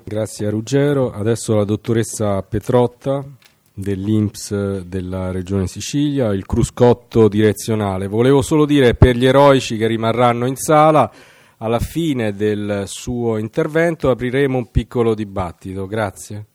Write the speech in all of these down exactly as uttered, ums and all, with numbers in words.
Grazie a Ruggero. Adesso la dottoressa Petrotta dell'I N P S della Regione Sicilia, il cruscotto direzionale. Volevo solo dire, per gli eroici che rimarranno in sala, alla fine del suo intervento apriremo un piccolo dibattito. Grazie.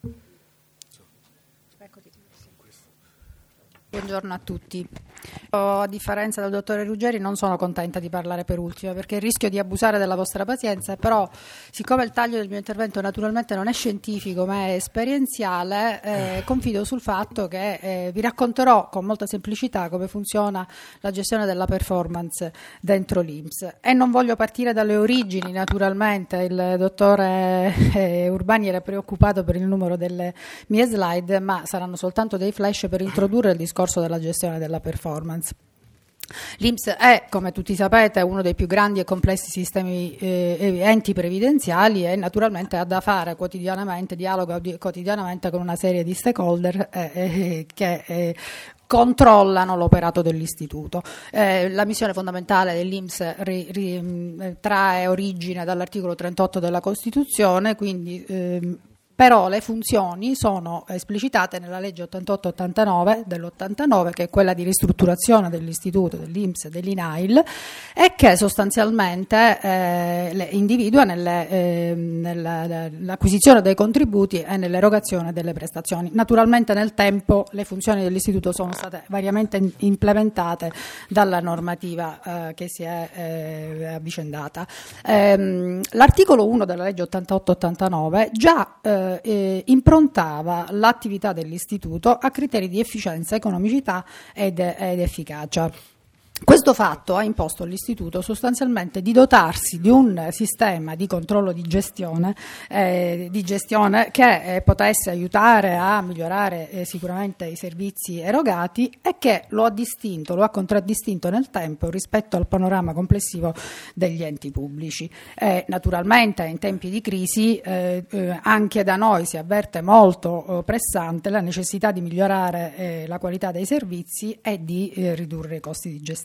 Buongiorno a tutti. A differenza del dottore Ruggeri non sono contenta di parlare per ultima perché rischio di abusare della vostra pazienza, però siccome il taglio del mio intervento naturalmente non è scientifico ma è esperienziale, eh, confido sul fatto che eh, vi racconterò con molta semplicità come funziona la gestione della performance dentro l'I N P S. E non voglio partire dalle origini, naturalmente il dottore eh, Urbani era preoccupato per il numero delle mie slide, ma saranno soltanto dei flash per introdurre il discorso della gestione della performance. L'I N P S è, come tutti sapete, uno dei più grandi e complessi sistemi eh, enti previdenziali e naturalmente ha da fare quotidianamente, dialoga quotidianamente con una serie di stakeholder eh, eh, che eh, controllano l'operato dell'istituto. Eh, la missione fondamentale dell'I N P S ri, ri, trae origine dall'articolo trentotto della Costituzione, quindi eh, però le funzioni sono esplicitate nella legge ottantotto ottantanove dell'ottantanove, che è quella di ristrutturazione dell'istituto, dell'I N P S e dell'I N A I L, e che sostanzialmente eh, le individua nelle, eh, nell'acquisizione dei contributi e nell'erogazione delle prestazioni. Naturalmente nel tempo le funzioni dell'istituto sono state variamente implementate dalla normativa eh, che si è eh, avvicendata. Ehm, l'articolo uno della legge ottantotto ottantanove già eh, Eh, improntava l'attività dell'istituto a criteri di efficienza, economicità ed, ed efficacia. Questo fatto ha imposto all'istituto sostanzialmente di dotarsi di un sistema di controllo di gestione, eh, di gestione che eh, potesse aiutare a migliorare eh, sicuramente i servizi erogati e che lo ha distinto, lo ha contraddistinto nel tempo rispetto al panorama complessivo degli enti pubblici. Eh, naturalmente in tempi di crisi eh, eh, anche da noi si avverte molto eh, pressante la necessità di migliorare eh, la qualità dei servizi e di eh, ridurre i costi di gestione.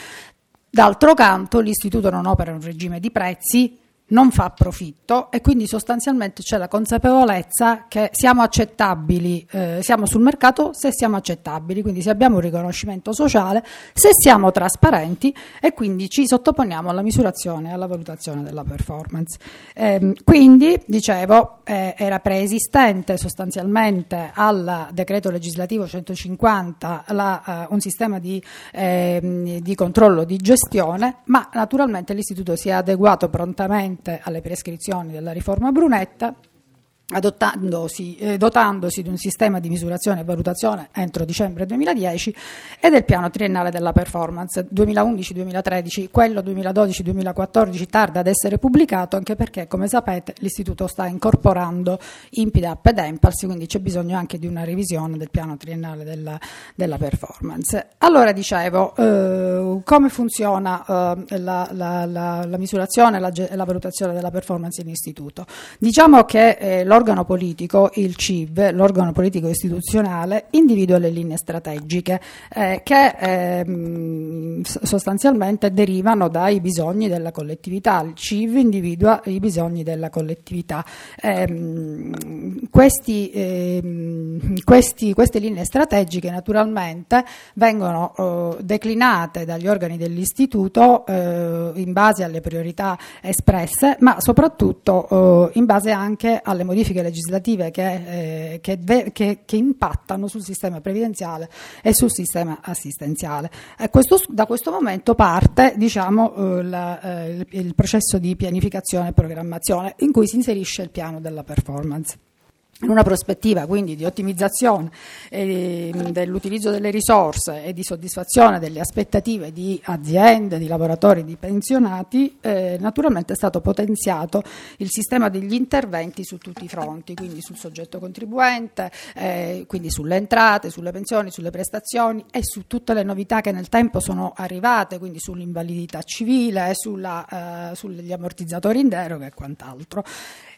D'altro canto l'istituto non opera in un regime di prezzi, non fa profitto e quindi sostanzialmente c'è la consapevolezza che siamo accettabili, eh, siamo sul mercato se siamo accettabili, quindi se abbiamo un riconoscimento sociale, se siamo trasparenti e quindi ci sottoponiamo alla misurazione e alla valutazione della performance. Eh, quindi, dicevo, eh, era preesistente sostanzialmente al decreto legislativo centocinquanta la, uh, un sistema di, eh, di controllo di gestione, ma naturalmente l'istituto si è adeguato prontamente alle prescrizioni della riforma Brunetta, adottandosi, eh, dotandosi di un sistema di misurazione e valutazione entro dicembre duemiladieci e del piano triennale della performance duemilaundici duemilatredici. Quello duemiladodici duemilaquattordici tarda ad essere pubblicato, anche perché, come sapete, l'istituto sta incorporando INPDAP ed ENPALS, quindi c'è bisogno anche di una revisione del piano triennale della, della performance. Allora, dicevo, eh, come funziona eh, la, la, la, la misurazione e la, la valutazione della performance in istituto? Diciamo che eh, l'organo politico, il C I V, l'organo politico istituzionale, individua le linee strategiche eh, che eh, sostanzialmente derivano dai bisogni della collettività. Il C I V individua i bisogni della collettività. Eh, questi, eh, questi, queste linee strategiche naturalmente vengono eh, declinate dagli organi dell'istituto eh, in base alle priorità espresse, ma soprattutto eh, in base anche alle modifiche legislative che, eh, che, che, che impattano sul sistema previdenziale e sul sistema assistenziale. E questo, da questo momento parte, diciamo, eh, la, eh, il, il processo di pianificazione e programmazione in cui si inserisce il piano della performance. In una prospettiva quindi di ottimizzazione eh, dell'utilizzo delle risorse e di soddisfazione delle aspettative di aziende, di lavoratori, di pensionati, eh, naturalmente è stato potenziato il sistema degli interventi su tutti i fronti, quindi sul soggetto contribuente, eh, quindi sulle entrate, sulle pensioni, sulle prestazioni e su tutte le novità che nel tempo sono arrivate, quindi sull'invalidità civile, sulla, eh, sugli ammortizzatori in deroga e quant'altro.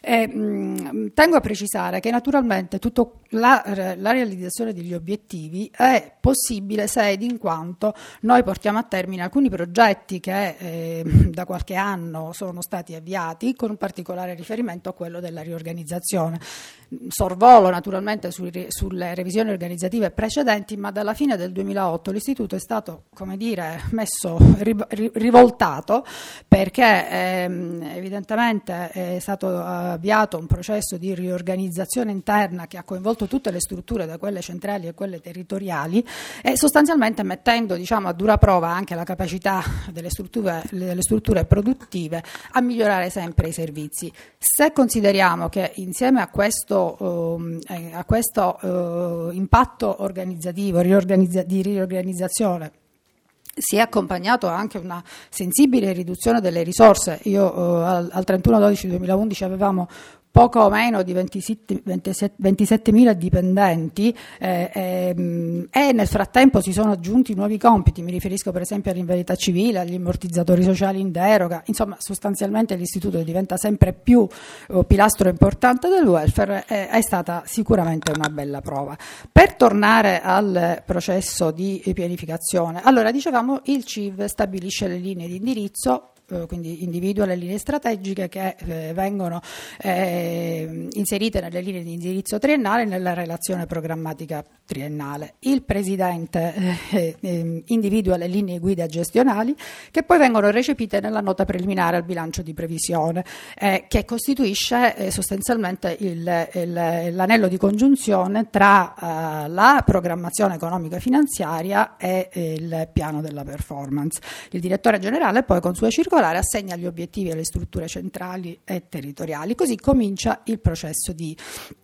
E, mh, tengo a precisare che naturalmente tutto la, la realizzazione degli obiettivi è possibile se ed in quanto noi portiamo a termine alcuni progetti che eh, da qualche anno sono stati avviati, con un particolare riferimento a quello della riorganizzazione. Sorvolo naturalmente sui, sulle revisioni organizzative precedenti, ma dalla fine del duemilaotto l'istituto è stato, come dire, messo rivoltato, perché ehm, evidentemente è stato avviato un processo di riorganizzazione interna che ha coinvolto tutte le strutture, da quelle centrali a quelle territoriali, e sostanzialmente mettendo, diciamo, a dura prova anche la capacità delle strutture, delle strutture produttive a migliorare sempre i servizi. Se consideriamo che insieme a questo eh, a questo eh, impatto organizzativo riorganizza- di riorganizzazione si è accompagnato anche una sensibile riduzione delle risorse. Io eh, al, al trentuno dodici duemilaundici avevamo poco meno di ventisettemila dipendenti eh, eh, e nel frattempo si sono aggiunti nuovi compiti, mi riferisco per esempio all'invalidità civile, agli ammortizzatori sociali in deroga, insomma sostanzialmente l'istituto diventa sempre più oh, pilastro importante del welfare, eh, è stata sicuramente una bella prova. Per tornare al processo di pianificazione, allora dicevamo il C I V stabilisce le linee di indirizzo, quindi individua le linee strategiche che eh, vengono eh, inserite nelle linee di indirizzo triennale nella relazione programmatica triennale. Il Presidente eh, eh, individua le linee guida gestionali che poi vengono recepite nella nota preliminare al bilancio di previsione, eh, che costituisce eh, sostanzialmente il, il, l'anello di congiunzione tra eh, la programmazione economica finanziaria e eh, il piano della performance. Il direttore generale poi con sua circolare assegna gli obiettivi alle strutture centrali e territoriali, così comincia il processo di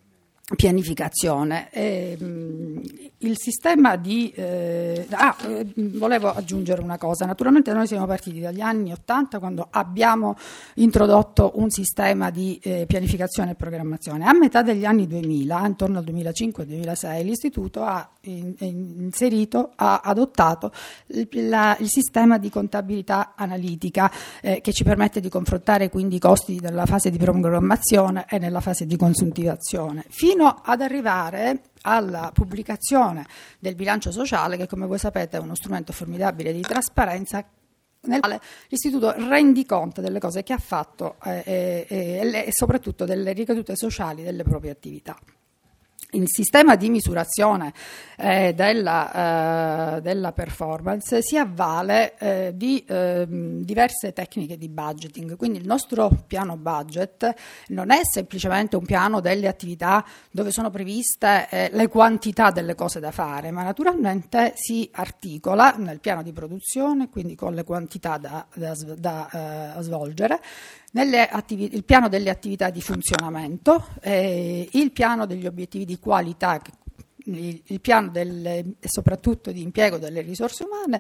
pianificazione. E, mh, il sistema di eh, ah, eh, volevo aggiungere una cosa. Naturalmente noi siamo partiti dagli anni ottanta, quando abbiamo introdotto un sistema di eh, pianificazione e programmazione. A metà degli anni duemila, intorno al duemilacinque duemilasei, l'istituto ha in, in, inserito, ha adottato il, la, il sistema di contabilità analitica eh, che ci permette di confrontare quindi i costi della fase di programmazione e nella fase di consuntivazione, fino ad arrivare alla pubblicazione del bilancio sociale, che come voi sapete è uno strumento formidabile di trasparenza nel quale l'istituto rendi conto delle cose che ha fatto eh, eh, eh, e soprattutto delle ricadute sociali delle proprie attività. Il sistema di misurazione eh, della, eh, della performance si avvale eh, di eh, diverse tecniche di budgeting, quindi il nostro piano budget non è semplicemente un piano delle attività dove sono previste eh, le quantità delle cose da fare, ma naturalmente si articola nel piano di produzione, quindi con le quantità da, da, da eh, svolgere, Nelle attivi- il piano delle attività di funzionamento, eh, il piano degli obiettivi di qualità, il, il piano del, e soprattutto di impiego delle risorse umane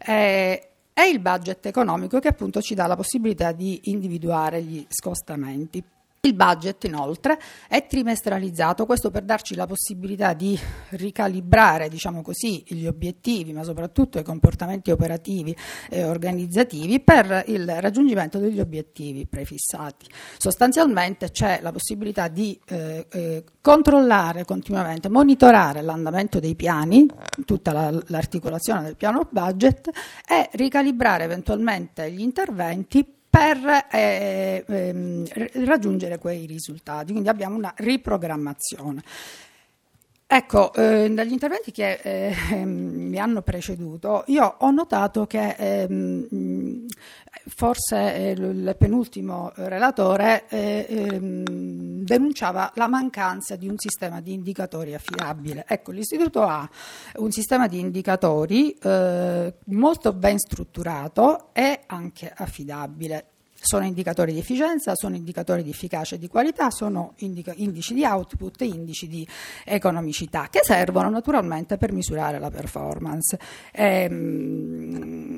eh, e il budget economico, che appunto ci dà la possibilità di individuare gli scostamenti. Il budget inoltre è trimestralizzato, questo per darci la possibilità di ricalibrare, diciamo così, gli obiettivi, ma soprattutto i comportamenti operativi e organizzativi per il raggiungimento degli obiettivi prefissati. Sostanzialmente c'è la possibilità di eh, eh, controllare continuamente, monitorare l'andamento dei piani, tutta la, l'articolazione del piano budget, e ricalibrare eventualmente gli interventi per eh, ehm, raggiungere quei risultati. Quindi abbiamo una riprogrammazione. Ecco, eh, dagli interventi che eh, mi hanno preceduto, io ho notato che ehm, forse eh, il penultimo relatore eh, ehm, denunciava la mancanza di un sistema di indicatori affidabile. Ecco, l'istituto ha un sistema di indicatori eh, molto ben strutturato e anche affidabile. Sono indicatori di efficienza, sono indicatori di efficacia e di qualità, sono indica- indici di output e indici di economicità, che servono naturalmente per misurare la performance. Ehm,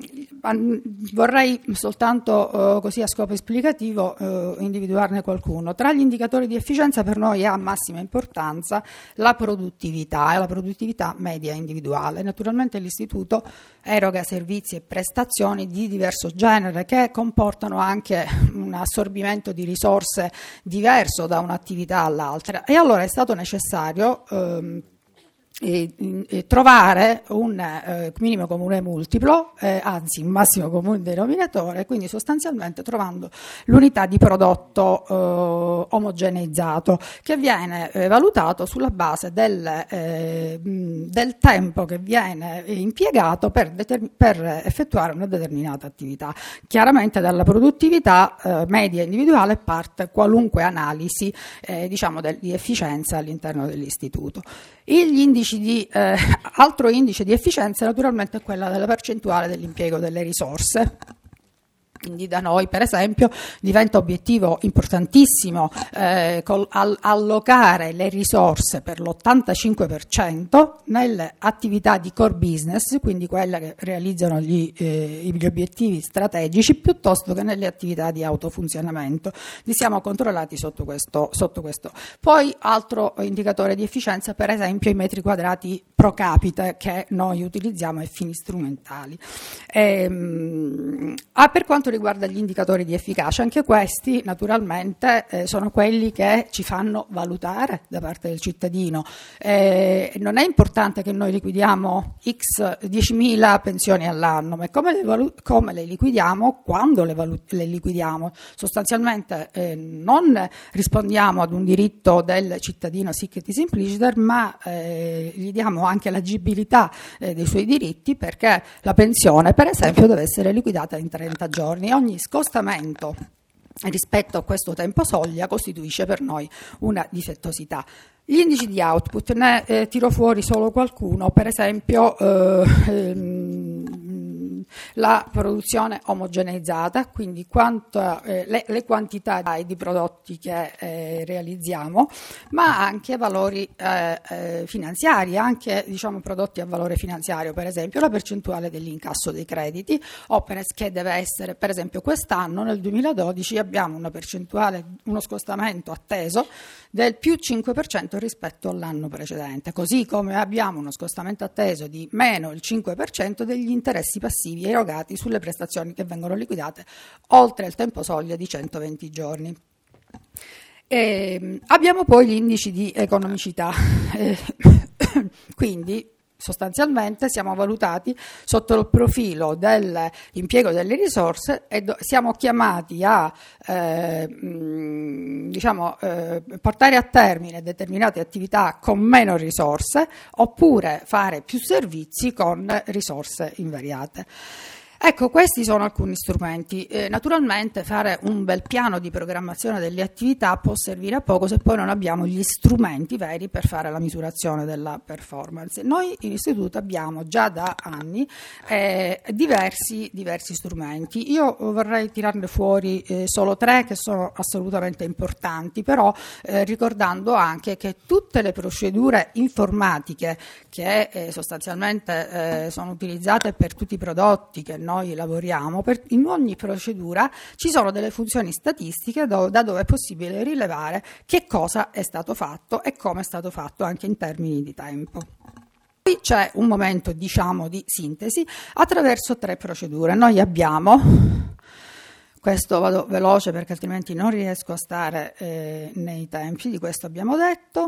vorrei soltanto, eh, così a scopo esplicativo, eh, individuarne qualcuno. Tra gli indicatori di efficienza per noi ha massima importanza la produttività e la produttività media individuale. Naturalmente l'Istituto eroga servizi e prestazioni di diverso genere che comportano anche un assorbimento di risorse diverso da un'attività all'altra, e allora è stato necessario ehm, E, e trovare un eh, minimo comune multiplo, eh, anzi un massimo comune denominatore, quindi sostanzialmente trovando l'unità di prodotto eh, omogeneizzato, che viene eh, valutato sulla base del, eh, del tempo che viene impiegato per, determin- per effettuare una determinata attività. Chiaramente dalla produttività eh, media individuale parte qualunque analisi eh, diciamo del, di efficienza all'interno dell'istituto. Gli indici di, eh, altro indice di efficienza naturalmente è quella della percentuale dell'impiego delle risorse. Quindi da noi, per esempio, diventa obiettivo importantissimo eh, col, all, allocare le risorse per l'ottantacinque per cento nelle attività di core business, quindi quelle che realizzano gli, eh, gli obiettivi strategici, piuttosto che nelle attività di autofunzionamento. Li siamo controllati sotto questo, sotto questo. Poi altro indicatore di efficienza, per esempio, i metri quadrati pro capite che noi utilizziamo ai fini strumentali. Ehm, ah, per quanto riguarda gli indicatori di efficacia, anche questi naturalmente eh, sono quelli che ci fanno valutare da parte del cittadino. Eh, non è importante che noi liquidiamo x diecimila pensioni all'anno, ma come le, valu- come le liquidiamo, quando le, valu- le liquidiamo. Sostanzialmente eh, non rispondiamo ad un diritto del cittadino sic et simpliciter, ma eh, gli diamo anche l'agibilità eh, dei suoi diritti, perché la pensione, per esempio, deve essere liquidata in trenta giorni. Ogni scostamento rispetto a questo tempo soglia costituisce per noi una difettosità. Gli indici di output, ne eh, tiro fuori solo qualcuno, per esempio eh, ehm, la produzione omogeneizzata, quindi quanto, eh, le, le quantità di prodotti che eh, realizziamo, ma anche valori eh, eh, finanziari, anche diciamo prodotti a valore finanziario, per esempio la percentuale dell'incasso dei crediti, o per, che deve essere, per esempio quest'anno nel duemiladodici abbiamo una percentuale, uno scostamento atteso del più cinque per cento rispetto all'anno precedente, così come abbiamo uno scostamento atteso di meno il cinque per cento degli interessi passivi erogati sulle prestazioni che vengono liquidate oltre il tempo soglia di centoventi giorni. E abbiamo poi gli indici di economicità, eh, quindi sostanzialmente siamo valutati sotto il profilo dell'impiego delle risorse e do- siamo chiamati a eh, mh, diciamo, eh, portare a termine determinate attività con meno risorse, oppure fare più servizi con risorse invariate. Ecco, questi sono alcuni strumenti. Eh, naturalmente fare un bel piano di programmazione delle attività può servire a poco se poi non abbiamo gli strumenti veri per fare la misurazione della performance. Noi in istituto abbiamo già da anni eh, diversi, diversi strumenti. Io vorrei tirarne fuori eh, solo tre che sono assolutamente importanti, però eh, ricordando anche che tutte le procedure informatiche che eh, sostanzialmente eh, sono utilizzate per tutti i prodotti che noi lavoriamo, per, in ogni procedura ci sono delle funzioni statistiche do, da dove è possibile rilevare che cosa è stato fatto e come è stato fatto anche in termini di tempo. Poi c'è un momento, diciamo, di sintesi attraverso tre procedure. Noi abbiamo, questo vado veloce perché altrimenti non riesco a stare eh, nei tempi, di questo abbiamo detto.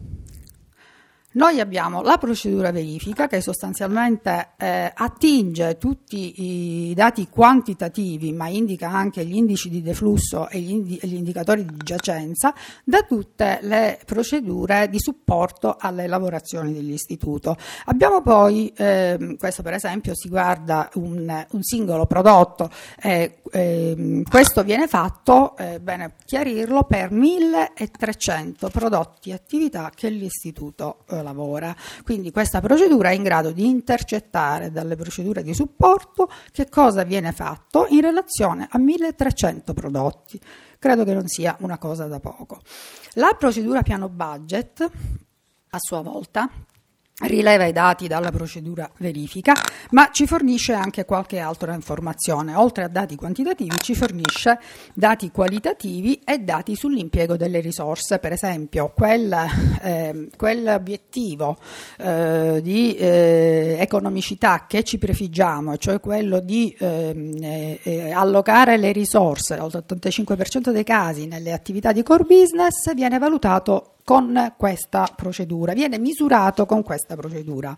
Noi abbiamo la procedura verifica che sostanzialmente eh, attinge tutti i dati quantitativi, ma indica anche gli indici di deflusso e gli, indi- gli indicatori di giacenza da tutte le procedure di supporto alle lavorazioni dell'istituto. Abbiamo poi, eh, questo per esempio si guarda un, un singolo prodotto, eh, eh, questo viene fatto, è eh, bene chiarirlo, per milletrecento prodotti e attività che l'istituto eh, lavora. Quindi questa procedura è in grado di intercettare dalle procedure di supporto che cosa viene fatto in relazione a milletrecento prodotti. Credo che non sia una cosa da poco. La procedura piano budget, a sua volta, rileva i dati dalla procedura verifica, ma ci fornisce anche qualche altra informazione. Oltre a dati quantitativi ci fornisce dati qualitativi e dati sull'impiego delle risorse. Per esempio quel, eh, quell'obiettivo eh, di eh, economicità che ci prefiggiamo, cioè quello di eh, eh, allocare le risorse, l'ottantacinque per cento dei casi nelle attività di core business, viene valutato con questa procedura, viene misurato con questa procedura.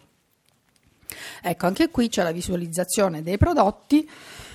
Ecco, anche qui c'è la visualizzazione dei prodotti,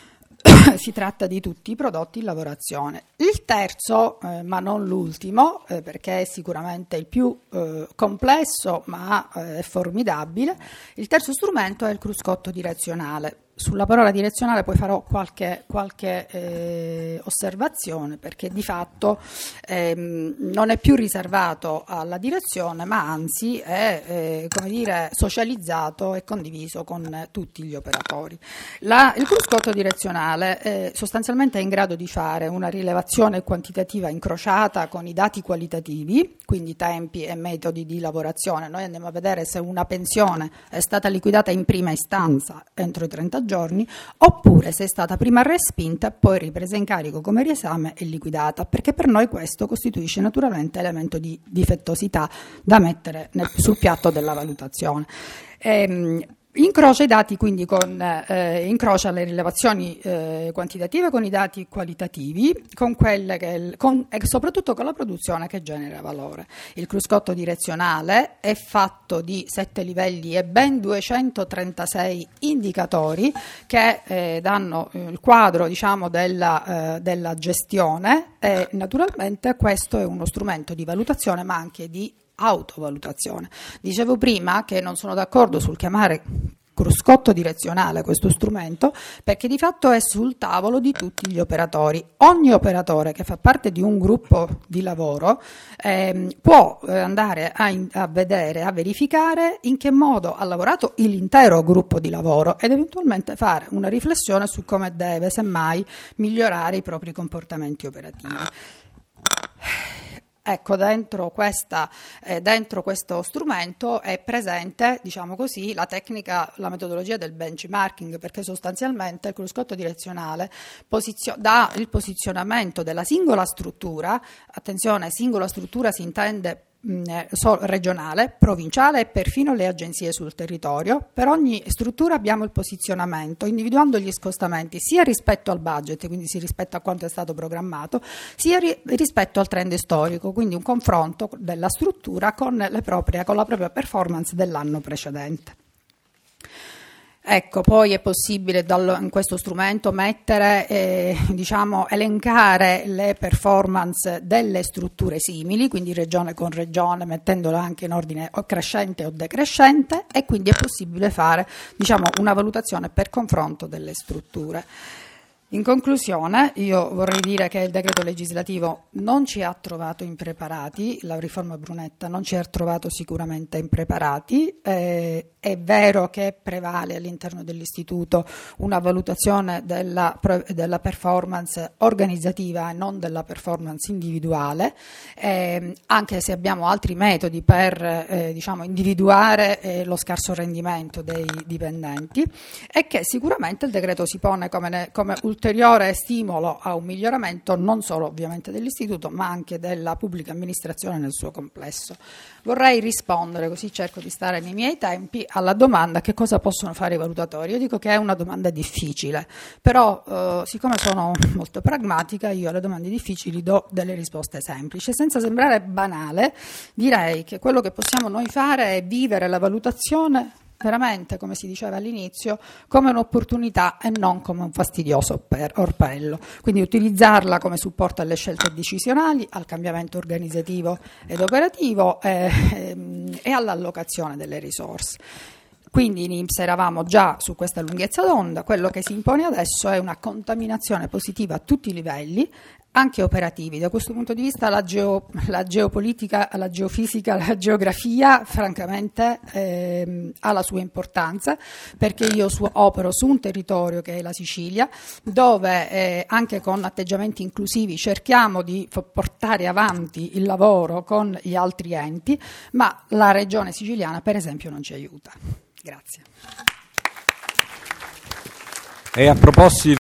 si tratta di tutti i prodotti in lavorazione. Il terzo, eh, ma non l'ultimo, eh, perché è sicuramente il più eh, complesso ma eh, è formidabile, il terzo strumento è il cruscotto direzionale. Sulla parola direzionale poi farò qualche, qualche eh, osservazione, perché di fatto ehm, non è più riservato alla direzione, ma anzi è eh, come dire, socializzato e condiviso con tutti gli operatori. La, il cruscotto direzionale eh, sostanzialmente è in grado di fare una rilevazione quantitativa incrociata con i dati qualitativi, quindi tempi e metodi di lavorazione. Noi andiamo a vedere se una pensione è stata liquidata in prima istanza entro i trenta giorni, oppure se è stata prima respinta, poi ripresa in carico come riesame e liquidata, perché per noi questo costituisce naturalmente elemento di difettosità da mettere nel, sul piatto della valutazione. Ehm, Incrocia i dati quindi con, eh, incrocia le rilevazioni eh, quantitative con i dati qualitativi, con quelle che, con, e soprattutto con la produzione che genera valore. Il cruscotto direzionale è fatto di sette livelli e ben duecentotrentasei indicatori che eh, danno il quadro, diciamo, della, eh, della gestione, e naturalmente questo è uno strumento di valutazione ma anche di autovalutazione. Dicevo prima che non sono d'accordo sul chiamare cruscotto direzionale questo strumento, perché di fatto è sul tavolo di tutti gli operatori. Ogni operatore che fa parte di un gruppo di lavoro ehm, può eh, andare a, in, a vedere, a verificare in che modo ha lavorato l'intero gruppo di lavoro ed eventualmente fare una riflessione su come deve semmai migliorare i propri comportamenti operativi. Ecco, dentro, questa, eh, dentro questo strumento è presente, diciamo così, la tecnica, la metodologia del benchmarking, perché sostanzialmente il cruscotto direzionale posizio- dà il posizionamento della singola struttura. Attenzione, singola struttura si intende regionale, provinciale e perfino le agenzie sul territorio. Per ogni struttura abbiamo il posizionamento, individuando gli scostamenti sia rispetto al budget, quindi si rispetto a quanto è stato programmato, sia ri- rispetto al trend storico, quindi un confronto della struttura con, le proprie, con la propria performance dell'anno precedente. Ecco, poi è possibile dallo, in questo strumento mettere, eh, diciamo, elencare le performance delle strutture simili, quindi regione con regione, mettendolo anche in ordine o crescente o decrescente, e quindi è possibile fare, diciamo, una valutazione per confronto delle strutture. In conclusione, io vorrei dire che il decreto legislativo non ci ha trovato impreparati, la riforma Brunetta non ci ha trovato sicuramente impreparati, eh, è vero che prevale all'interno dell'istituto una valutazione della, della performance organizzativa e non della performance individuale, eh, anche se abbiamo altri metodi per eh, diciamo, individuare eh, lo scarso rendimento dei dipendenti, e che sicuramente il decreto si pone come, ne, come ulteriore stimolo a un miglioramento non solo ovviamente dell'istituto ma anche della pubblica amministrazione nel suo complesso. Vorrei rispondere, così cerco di stare nei miei tempi, alla domanda: che cosa possono fare i valutatori? Io dico che è una domanda difficile, però eh, siccome sono molto pragmatica, io alle domande difficili do delle risposte semplici. Senza sembrare banale, direi che quello che possiamo noi fare è vivere la valutazione veramente, come si diceva all'inizio, come un'opportunità e non come un fastidioso orpello. Quindi utilizzarla come supporto alle scelte decisionali, al cambiamento organizzativo ed operativo e, e all'allocazione delle risorse. Quindi in I N P S eravamo già su questa lunghezza d'onda, quello che si impone adesso è una contaminazione positiva a tutti i livelli anche operativi. Da questo punto di vista la, geo, la geopolitica, la geofisica, la geografia francamente ehm, ha la sua importanza, perché io su, opero su un territorio che è la Sicilia, dove eh, anche con atteggiamenti inclusivi cerchiamo di f- portare avanti il lavoro con gli altri enti, ma la regione siciliana per esempio non ci aiuta. Grazie. E a proposito